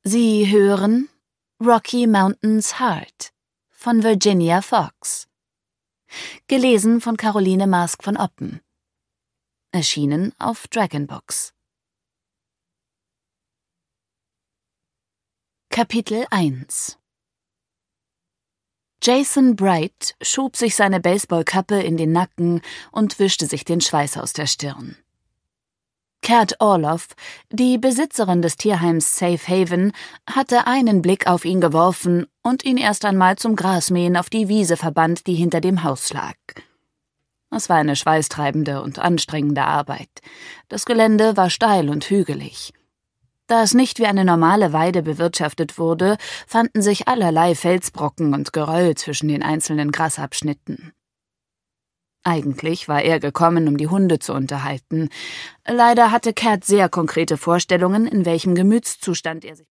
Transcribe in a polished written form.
Sie hören Rocky Mountains Heart von Virginia Fox. Gelesen von Caroline Maask von Oppen. Erschienen auf Dragonbooks. Kapitel 1. Jason Bright schob sich seine Baseballkappe in den Nacken und wischte sich den Schweiß aus der Stirn. Cat Orloff, die Besitzerin des Tierheims Safe Haven, hatte einen Blick auf ihn geworfen und ihn erst einmal zum Grasmähen auf die Wiese verbannt, die hinter dem Haus lag. Es war eine schweißtreibende und anstrengende Arbeit. Das Gelände war steil und hügelig. Da es nicht wie eine normale Weide bewirtschaftet wurde, fanden sich allerlei Felsbrocken und Geröll zwischen den einzelnen Grasabschnitten. Eigentlich war er gekommen, um die Hunde zu unterhalten. Leider hatte Cat sehr konkrete Vorstellungen, in welchem Gemütszustand er sich